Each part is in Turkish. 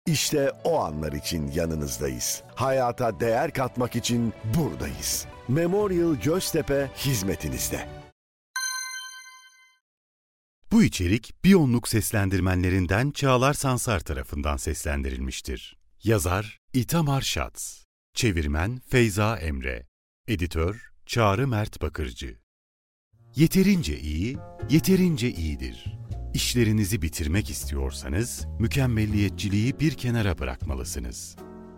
İşte o anlar için yanınızdayız. Hayata değer katmak için buradayız. Memorial Göztepe hizmetinizde. Bu içerik Biyonluk seslendirmenlerinden Çağlar Sansar tarafından seslendirilmiştir. Yazar İtamar Şats, çevirmen Feyza Emre, editör Çağrı Mert Bakırcı. Yeterince iyi, yeterince iyidir. İşlerinizi bitirmek istiyorsanız, mükemmelliyetçiliği bir kenara bırakmalısınız.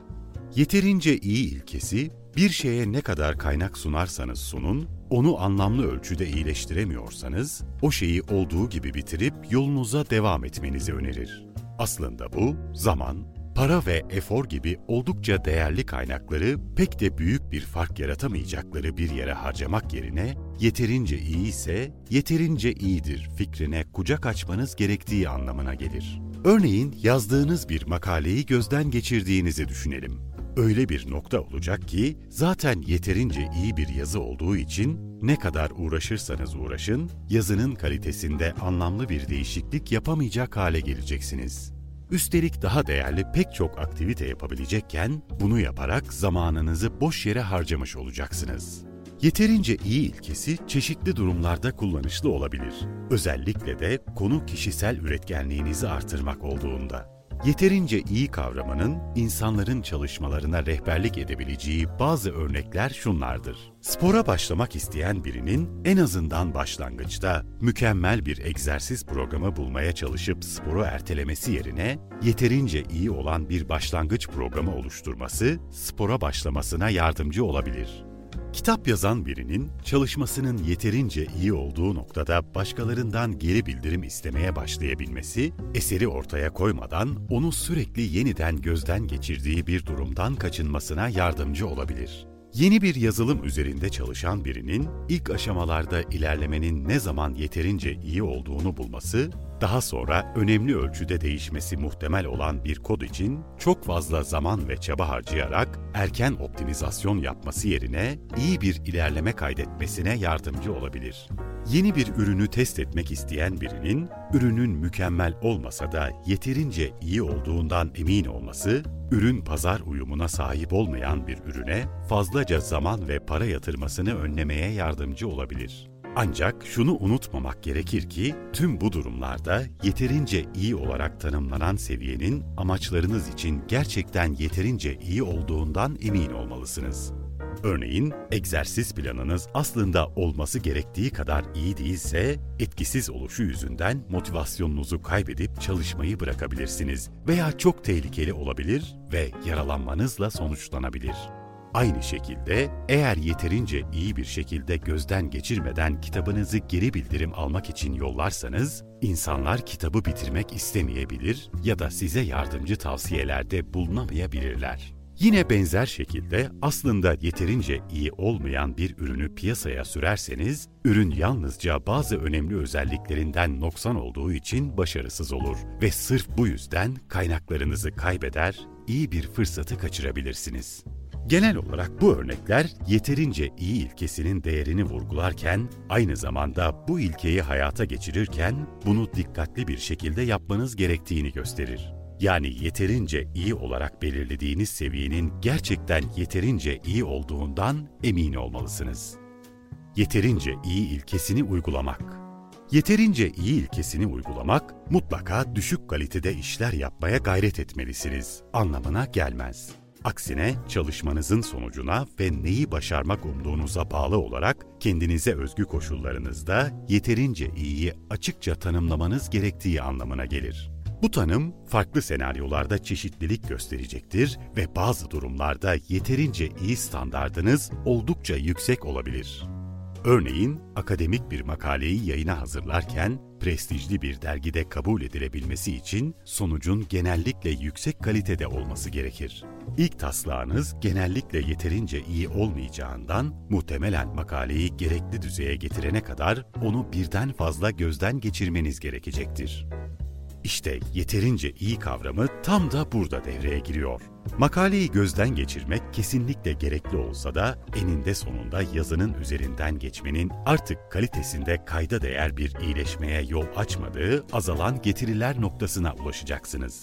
Yeterince iyi ilkesi, bir şeye ne kadar kaynak sunarsanız sunun, onu anlamlı ölçüde iyileştiremiyorsanız, o şeyi olduğu gibi bitirip yolunuza devam etmenizi önerir. Aslında bu, zaman, para ve efor gibi oldukça değerli kaynakları pek de büyük bir fark yaratamayacakları bir yere harcamak yerine, yeterince iyi ise yeterince iyidir fikrine kucak açmanız gerektiği anlamına gelir. Örneğin yazdığınız bir makaleyi gözden geçirdiğinizi düşünelim. Öyle bir nokta olacak ki zaten yeterince iyi bir yazı olduğu için ne kadar uğraşırsanız uğraşın, yazının kalitesinde anlamlı bir değişiklik yapamayacak hale geleceksiniz. Üstelik daha değerli pek çok aktivite yapabilecekken bunu yaparak zamanınızı boş yere harcamış olacaksınız. Yeterince iyi ilkesi çeşitli durumlarda kullanışlı olabilir. Özellikle de konu kişisel üretkenliğinizi artırmak olduğunda. Yeterince iyi kavramının insanların çalışmalarına rehberlik edebileceği bazı örnekler şunlardır. Spora başlamak isteyen birinin en azından başlangıçta mükemmel bir egzersiz programı bulmaya çalışıp sporu ertelemesi yerine yeterince iyi olan bir başlangıç programı oluşturması spora başlamasına yardımcı olabilir. Kitap yazan birinin çalışmasının yeterince iyi olduğu noktada başkalarından geri bildirim istemeye başlayabilmesi, eseri ortaya koymadan onu sürekli yeniden gözden geçirdiği bir durumdan kaçınmasına yardımcı olabilir. Yeni bir yazılım üzerinde çalışan birinin ilk aşamalarda ilerlemenin ne zaman yeterince iyi olduğunu bulması, daha sonra önemli ölçüde değişmesi muhtemel olan bir kod için çok fazla zaman ve çaba harcayarak erken optimizasyon yapması yerine iyi bir ilerleme kaydetmesine yardımcı olabilir. Yeni bir ürünü test etmek isteyen birinin, ürünün mükemmel olmasa da yeterince iyi olduğundan emin olması, ürün pazar uyumuna sahip olmayan bir ürüne fazlaca zaman ve para yatırmasını önlemeye yardımcı olabilir. Ancak şunu unutmamak gerekir ki, tüm bu durumlarda yeterince iyi olarak tanımlanan seviyenin amaçlarınız için gerçekten yeterince iyi olduğundan emin olmalısınız. Örneğin, egzersiz planınız aslında olması gerektiği kadar iyi değilse, etkisiz oluşu yüzünden motivasyonunuzu kaybedip çalışmayı bırakabilirsiniz veya çok tehlikeli olabilir ve yaralanmanızla sonuçlanabilir. Aynı şekilde, eğer yeterince iyi bir şekilde gözden geçirmeden kitabınızı geri bildirim almak için yollarsanız, insanlar kitabı bitirmek istemeyebilir ya da size yardımcı tavsiyelerde bulunamayabilirler. Yine benzer şekilde aslında yeterince iyi olmayan bir ürünü piyasaya sürerseniz, ürün yalnızca bazı önemli özelliklerinden noksan olduğu için başarısız olur ve sırf bu yüzden kaynaklarınızı kaybeder, iyi bir fırsatı kaçırabilirsiniz. Genel olarak bu örnekler yeterince iyi ilkesinin değerini vurgularken, aynı zamanda bu ilkeyi hayata geçirirken bunu dikkatli bir şekilde yapmanız gerektiğini gösterir. Yani yeterince iyi olarak belirlediğiniz seviyenin gerçekten yeterince iyi olduğundan emin olmalısınız. Yeterince iyi ilkesini uygulamak. Yeterince iyi ilkesini uygulamak, mutlaka düşük kalitede işler yapmaya gayret etmelisiniz anlamına gelmez. Aksine çalışmanızın sonucuna ve neyi başarmak umduğunuza bağlı olarak kendinize özgü koşullarınızda yeterince iyiyi açıkça tanımlamanız gerektiği anlamına gelir. Bu tanım farklı senaryolarda çeşitlilik gösterecektir ve bazı durumlarda yeterince iyi standardınız oldukça yüksek olabilir. Örneğin, akademik bir makaleyi yayına hazırlarken, prestijli bir dergide kabul edilebilmesi için sonucun genellikle yüksek kalitede olması gerekir. İlk taslağınız genellikle yeterince iyi olmayacağından, muhtemelen makaleyi gerekli düzeye getirene kadar onu birden fazla gözden geçirmeniz gerekecektir. İşte yeterince iyi kavramı tam da burada devreye giriyor. Makaleyi gözden geçirmek kesinlikle gerekli olsa da eninde sonunda yazının üzerinden geçmenin artık kalitesinde kayda değer bir iyileşmeye yol açmadığı azalan getiriler noktasına ulaşacaksınız.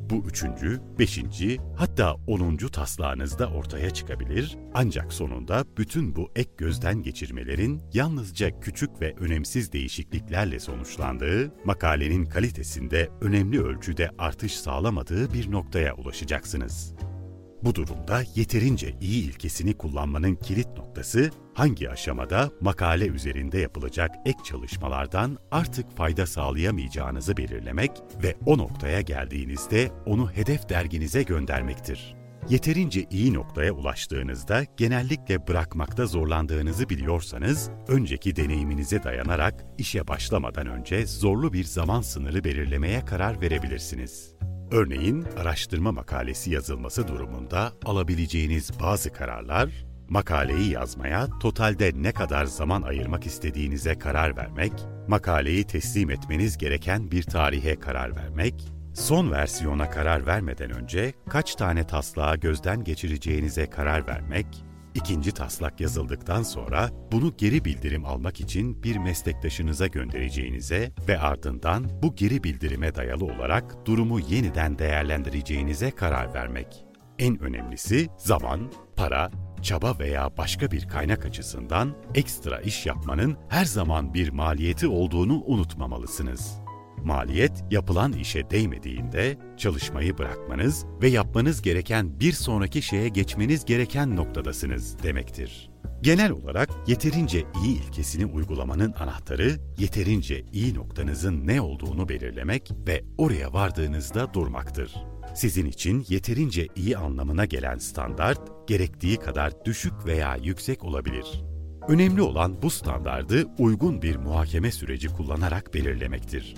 Bu 3. 5. hatta 10. taslağınızda ortaya çıkabilir, ancak sonunda bütün bu ek gözden geçirmelerin yalnızca küçük ve önemsiz değişikliklerle sonuçlandığı, makalenin kalitesinde önemli ölçüde artış sağlamadığı bir noktaya ulaşacaksınız. Bu durumda yeterince iyi ilkesini kullanmanın kilit noktası, hangi aşamada makale üzerinde yapılacak ek çalışmalardan artık fayda sağlayamayacağınızı belirlemek ve o noktaya geldiğinizde onu hedef derginize göndermektir. Yeterince iyi noktaya ulaştığınızda genellikle bırakmakta zorlandığınızı biliyorsanız, önceki deneyiminize dayanarak işe başlamadan önce zorlu bir zaman sınırı belirlemeye karar verebilirsiniz. Örneğin, araştırma makalesi yazılması durumunda alabileceğiniz bazı kararlar, makaleyi yazmaya totalde ne kadar zaman ayırmak istediğinize karar vermek, makaleyi teslim etmeniz gereken bir tarihe karar vermek, son versiyona karar vermeden önce kaç tane taslağı gözden geçireceğinize karar vermek, İkinci taslak yazıldıktan sonra bunu geri bildirim almak için bir meslektaşınıza göndereceğinize ve ardından bu geri bildirime dayalı olarak durumu yeniden değerlendireceğinize karar vermek. En önemlisi zaman, para, çaba veya başka bir kaynak açısından ekstra iş yapmanın her zaman bir maliyeti olduğunu unutmamalısınız. Maliyet, yapılan işe değmediğinde çalışmayı bırakmanız ve yapmanız gereken bir sonraki şeye geçmeniz gereken noktadasınız demektir. Genel olarak yeterince iyi ilkesini uygulamanın anahtarı, yeterince iyi noktanızın ne olduğunu belirlemek ve oraya vardığınızda durmaktır. Sizin için yeterince iyi anlamına gelen standart, gerektiği kadar düşük veya yüksek olabilir. Önemli olan bu standardı uygun bir muhakeme süreci kullanarak belirlemektir.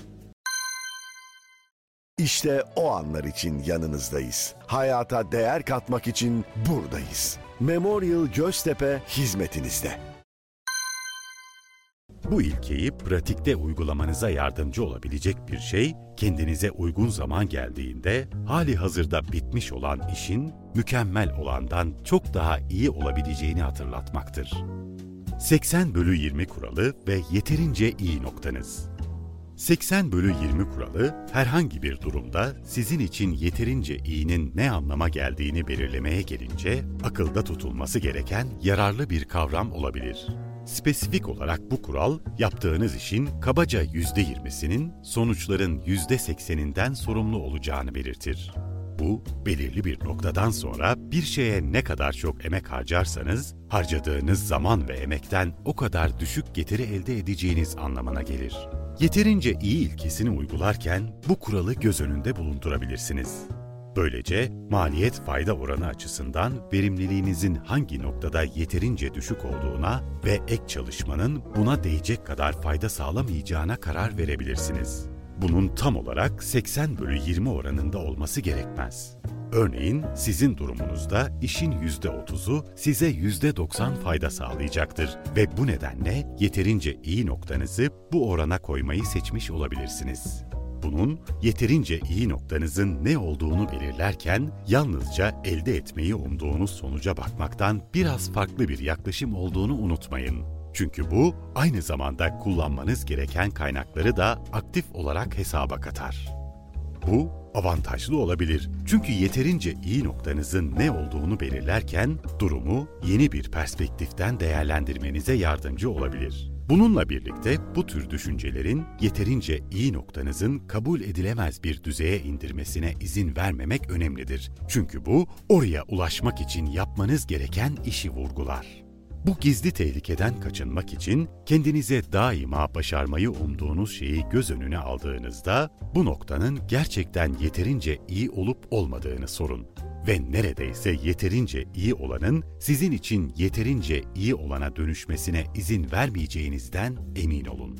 İşte o anlar için yanınızdayız. Hayata değer katmak için buradayız. Memorial Göztepe hizmetinizde. Bu ilkeyi pratikte uygulamanıza yardımcı olabilecek bir şey, kendinize uygun zaman geldiğinde hali hazırda bitmiş olan işin mükemmel olandan çok daha iyi olabileceğini hatırlatmaktır. 80/20 kuralı ve yeterince iyi noktanız. 80/20 kuralı, herhangi bir durumda sizin için yeterince iyinin ne anlama geldiğini belirlemeye gelince, akılda tutulması gereken yararlı bir kavram olabilir. Spesifik olarak bu kural, yaptığınız işin kabaca %20'sinin sonuçların %80'inden sorumlu olacağını belirtir. Bu, belirli bir noktadan sonra bir şeye ne kadar çok emek harcarsanız, harcadığınız zaman ve emekten o kadar düşük getiri elde edeceğiniz anlamına gelir. Yeterince iyi ilkesini uygularken bu kuralı göz önünde bulundurabilirsiniz. Böylece maliyet-fayda oranı açısından verimliliğinizin hangi noktada yeterince düşük olduğuna ve ek çalışmanın buna değecek kadar fayda sağlamayacağına karar verebilirsiniz. Bunun tam olarak 80/20 oranında olması gerekmez. Örneğin sizin durumunuzda işin %30'u size %90 fayda sağlayacaktır ve bu nedenle yeterince iyi noktanızı bu orana koymayı seçmiş olabilirsiniz. Bunun yeterince iyi noktanızın ne olduğunu belirlerken yalnızca elde etmeyi umduğunuz sonuca bakmaktan biraz farklı bir yaklaşım olduğunu unutmayın. Çünkü bu aynı zamanda kullanmanız gereken kaynakları da aktif olarak hesaba katar. Bu avantajlı olabilir çünkü yeterince iyi noktanızın ne olduğunu belirlerken durumu yeni bir perspektiften değerlendirmenize yardımcı olabilir. Bununla birlikte bu tür düşüncelerin yeterince iyi noktanızın kabul edilemez bir düzeye indirmesine izin vermemek önemlidir. Çünkü bu oraya ulaşmak için yapmanız gereken işi vurgular. Bu gizli tehlikeden kaçınmak için kendinize daima başarmayı umduğunuz şeyi göz önüne aldığınızda bu noktanın gerçekten yeterince iyi olup olmadığını sorun. Ve neredeyse yeterince iyi olanın sizin için yeterince iyi olana dönüşmesine izin vermeyeceğinizden emin olun.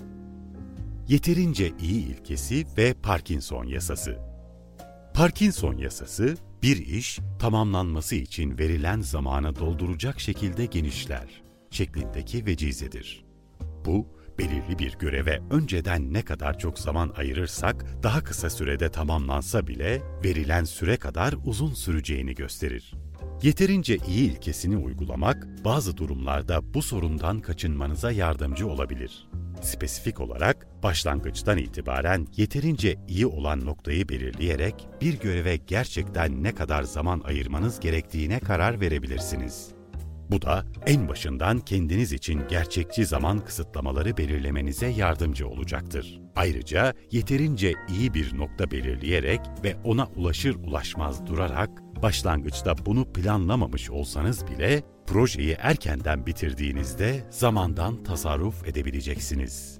Yeterince iyi ilkesi ve Parkinson yasası. Parkinson yasası, bir iş tamamlanması için verilen zamanı dolduracak şekilde genişler şeklindeki vecizedir. Bu, belirli bir göreve önceden ne kadar çok zaman ayırırsak daha kısa sürede tamamlansa bile verilen süre kadar uzun süreceğini gösterir. Yeterince iyi ilkesini uygulamak bazı durumlarda bu sorundan kaçınmanıza yardımcı olabilir. Spesifik olarak başlangıçtan itibaren yeterince iyi olan noktayı belirleyerek bir göreve gerçekten ne kadar zaman ayırmanız gerektiğine karar verebilirsiniz. Bu da en başından kendiniz için gerçekçi zaman kısıtlamaları belirlemenize yardımcı olacaktır. Ayrıca yeterince iyi bir nokta belirleyerek ve ona ulaşır ulaşmaz durarak, başlangıçta bunu planlamamış olsanız bile projeyi erkenden bitirdiğinizde zamandan tasarruf edebileceksiniz.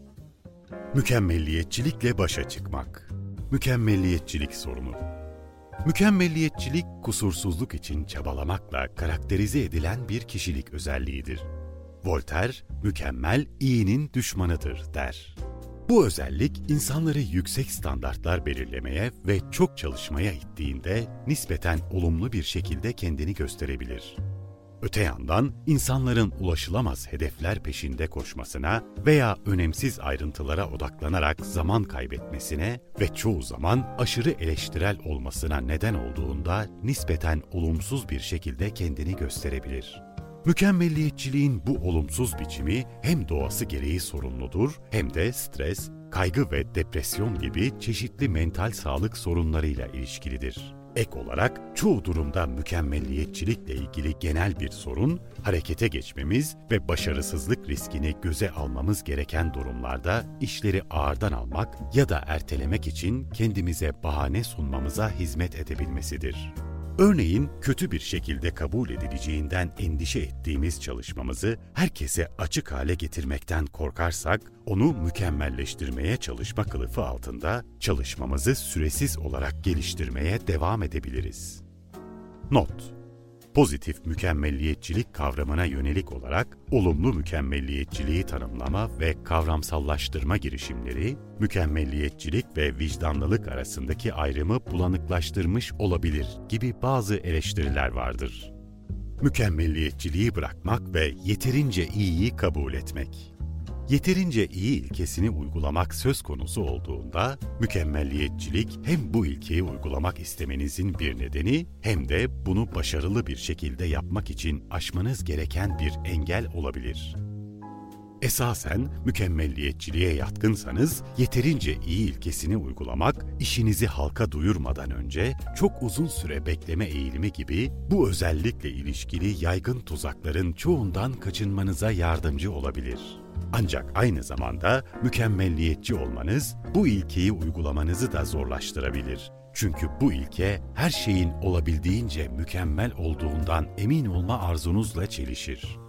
Mükemmelliyetçilikle başa çıkmak. Mükemmelliyetçilik sorunu. Mükemmelliyetçilik, kusursuzluk için çabalamakla karakterize edilen bir kişilik özelliğidir. Voltaire, mükemmel iyinin düşmanıdır der. Bu özellik insanları yüksek standartlar belirlemeye ve çok çalışmaya ittiğinde nispeten olumlu bir şekilde kendini gösterebilir. Öte yandan insanların ulaşılamaz hedefler peşinde koşmasına veya önemsiz ayrıntılara odaklanarak zaman kaybetmesine ve çoğu zaman aşırı eleştirel olmasına neden olduğunda nispeten olumsuz bir şekilde kendini gösterebilir. Mükemmelliyetçiliğin bu olumsuz biçimi hem doğası gereği sorunludur hem de stres, kaygı ve depresyon gibi çeşitli mental sağlık sorunlarıyla ilişkilidir. Ek olarak çoğu durumda mükemmelliyetçilikle ilgili genel bir sorun, harekete geçmemiz ve başarısızlık riskini göze almamız gereken durumlarda işleri ağırdan almak ya da ertelemek için kendimize bahane sunmamıza hizmet edebilmesidir. Örneğin kötü bir şekilde kabul edileceğinden endişe ettiğimiz çalışmamızı herkese açık hale getirmekten korkarsak, onu mükemmelleştirmeye çalışma kılıfı altında çalışmamızı süresiz olarak geliştirmeye devam edebiliriz. Not: Pozitif mükemmelliyetçilik kavramına yönelik olarak olumlu mükemmelliyetçiliği tanımlama ve kavramsallaştırma girişimleri, mükemmelliyetçilik ve vicdanlılık arasındaki ayrımı bulanıklaştırmış olabilir gibi bazı eleştiriler vardır. Mükemmelliyetçiliği bırakmak ve yeterince iyiyi kabul etmek. Yeterince iyi ilkesini uygulamak söz konusu olduğunda, mükemmelliyetçilik hem bu ilkeyi uygulamak istemenizin bir nedeni hem de bunu başarılı bir şekilde yapmak için aşmanız gereken bir engel olabilir. Esasen mükemmelliyetçiliğe yatkınsanız, yeterince iyi ilkesini uygulamak, işinizi halka duyurmadan önce çok uzun süre bekleme eğilimi gibi bu özellikle ilişkili yaygın tuzakların çoğundan kaçınmanıza yardımcı olabilir. Ancak aynı zamanda mükemmelliyetçi olmanız, bu ilkeyi uygulamanızı da zorlaştırabilir. Çünkü bu ilke her şeyin olabildiğince mükemmel olduğundan emin olma arzunuzla çelişir.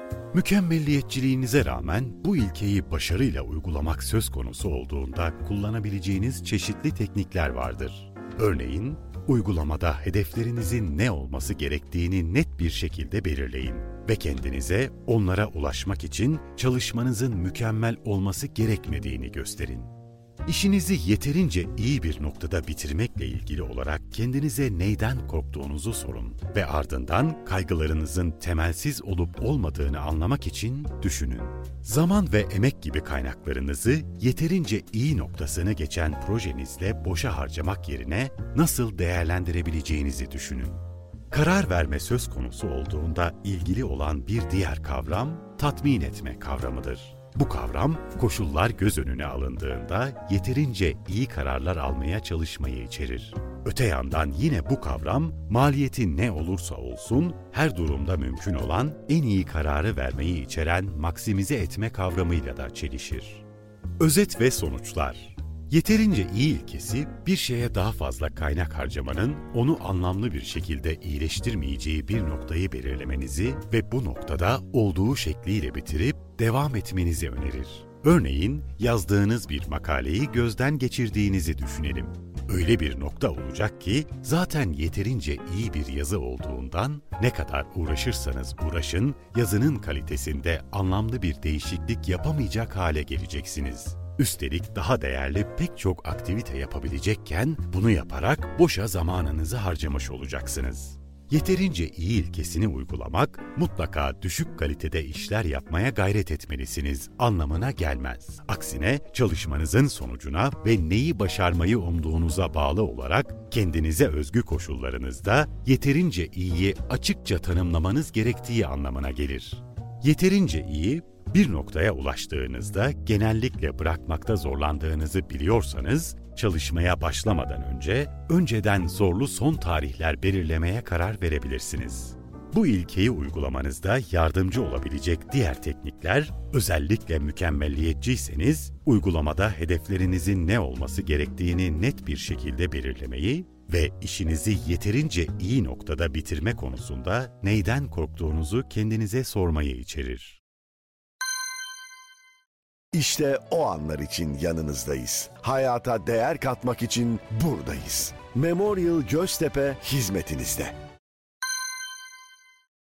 Mükemmelliyetçiliğinize rağmen bu ilkeyi başarıyla uygulamak söz konusu olduğunda kullanabileceğiniz çeşitli teknikler vardır. Örneğin, uygulamada hedeflerinizin ne olması gerektiğini net bir şekilde belirleyin ve kendinize onlara ulaşmak için çalışmanızın mükemmel olması gerekmediğini gösterin. İşinizi yeterince iyi bir noktada bitirmekle ilgili olarak kendinize neyden korktuğunuzu sorun ve ardından kaygılarınızın temelsiz olup olmadığını anlamak için düşünün. Zaman ve emek gibi kaynaklarınızı yeterince iyi noktasını geçen projenizle boşa harcamak yerine nasıl değerlendirebileceğinizi düşünün. Karar verme söz konusu olduğunda ilgili olan bir diğer kavram, tatmin etme kavramıdır. Bu kavram, koşullar göz önüne alındığında yeterince iyi kararlar almaya çalışmayı içerir. Öte yandan yine bu kavram, maliyeti ne olursa olsun, her durumda mümkün olan en iyi kararı vermeyi içeren maksimize etme kavramıyla da çelişir. Özet ve sonuçlar. Yeterince iyi ilkesi, bir şeye daha fazla kaynak harcamanın, onu anlamlı bir şekilde iyileştirmeyeceği bir noktayı belirlemenizi ve bu noktada olduğu şekliyle bitirip devam etmenizi önerir. Örneğin, yazdığınız bir makaleyi gözden geçirdiğinizi düşünelim. Öyle bir nokta olacak ki, zaten yeterince iyi bir yazı olduğundan, ne kadar uğraşırsanız uğraşın, yazının kalitesinde anlamlı bir değişiklik yapamayacak hale geleceksiniz. Üstelik daha değerli pek çok aktivite yapabilecekken bunu yaparak boşa zamanınızı harcamış olacaksınız. Yeterince iyi ilkesini uygulamak, mutlaka düşük kalitede işler yapmaya gayret etmelisiniz anlamına gelmez. Aksine çalışmanızın sonucuna ve neyi başarmayı umduğunuza bağlı olarak kendinize özgü koşullarınızda yeterince iyiyi açıkça tanımlamanız gerektiği anlamına gelir. Yeterince iyi, Bir noktaya ulaştığınızda genellikle bırakmakta zorlandığınızı biliyorsanız, çalışmaya başlamadan önceden zorlu son tarihler belirlemeye karar verebilirsiniz. Bu ilkeyi uygulamanızda yardımcı olabilecek diğer teknikler, özellikle mükemmelliyetçiyseniz, uygulamada hedeflerinizin ne olması gerektiğini net bir şekilde belirlemeyi ve işinizi yeterince iyi noktada bitirme konusunda neyden korktuğunuzu kendinize sormayı içerir. İşte o anlar için yanınızdayız. Hayata değer katmak için buradayız. Memorial Göztepe hizmetinizde.